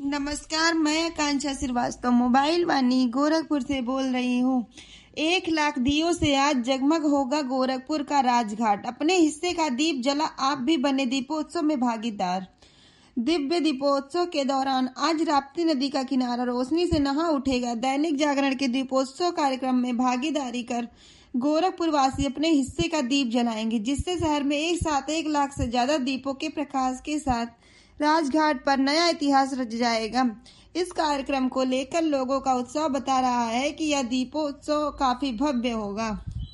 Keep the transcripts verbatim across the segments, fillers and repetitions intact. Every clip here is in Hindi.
नमस्कार, मैं आकांक्षा श्रीवास्तव मोबाइल वानी गोरखपुर से बोल रही हूँ। एक लाख दियों से आज जगमग होगा गोरखपुर का राजघाट। अपने हिस्से का दीप जला आप भी बने दीपोत्सव में भागीदार। दिव्य दीपोत्सव के दौरान आज राप्ती नदी का किनारा रोशनी से नहा उठेगा। दैनिक जागरण के दीपोत्सव कार्यक्रम में भागीदारी कर गोरखपुर वासी अपने हिस्से का दीप जलाएंगे, जिससे शहर में एक साथ एक लाख से ज्यादा दीपों के प्रकाश के साथ राजघाट पर नया इतिहास रच जाएगा। इस कार्यक्रम को लेकर लोगों का उत्साह बता रहा है कि यह दीपोत्सव काफी भव्य होगा।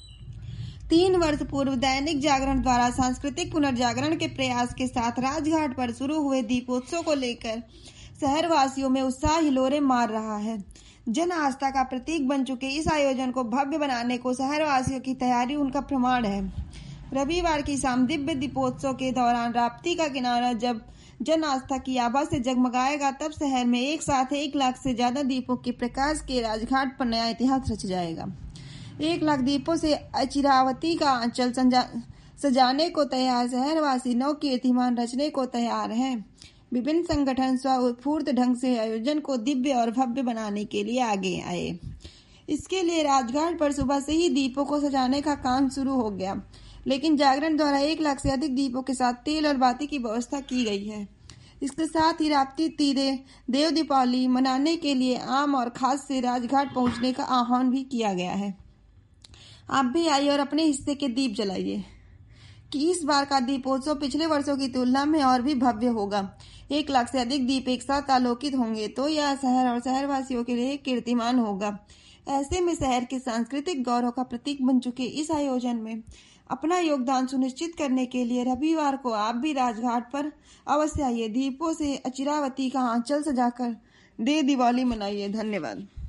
तीन वर्ष पूर्व दैनिक जागरण द्वारा सांस्कृतिक पुनर्जागरण के प्रयास के साथ राजघाट पर शुरू हुए दीपोत्सव को लेकर शहर वासियों में उत्साह हिलोरे मार रहा है। जन आस्था का प्रतीक बन चुके इस आयोजन को भव्य बनाने को शहर वासियों की तैयारी उनका प्रमाण है। रविवार की शाम दिव्य दीपोत्सव के दौरान राप्ती का किनारा जब जन आस्था की आभा से जगमगाएगा, तब शहर में एक साथ एक लाख से ज्यादा दीपों के प्रकाश के राजघाट पर नया इतिहास रच जाएगा। एक लाख दीपों से अचिरावती का आंचल सजाने को तैयार शहरवासी नव कीर्तिमान रचने को तैयार हैं। विभिन्न संगठन स्वउस्फूर्त ढंग से आयोजन को दिव्य और भव्य बनाने के लिए आगे आए। इसके लिए राजघाट पर सुबह से ही दीपों को सजाने का काम शुरू हो गया, लेकिन जागरण द्वारा एक लाख से अधिक दीपों के साथ तेल और बाती की व्यवस्था की गई है। इसके साथ ही राप्ती तीरे देव दीपावली मनाने के लिए आम और खास से राजघाट पहुंचने का आह्वान भी किया गया है। आप भी आइए और अपने हिस्से के दीप जलाइए कि इस बार का दीपोत्सव पिछले वर्षों की तुलना में और भी भव्य होगा। एक लाख से अधिक दीप एक साथ आलोकित होंगे तो यह शहर और शहरवासियों के लिए कीर्तिमान होगा। ऐसे में शहर के सांस्कृतिक गौरव का प्रतीक बन चुके इस आयोजन में अपना योगदान सुनिश्चित करने के लिए रविवार को आप भी राजघाट पर अवश्य आइए। दीपों से अचिरावती का आंचल सजाकर दे दिवाली मनाइए। धन्यवाद।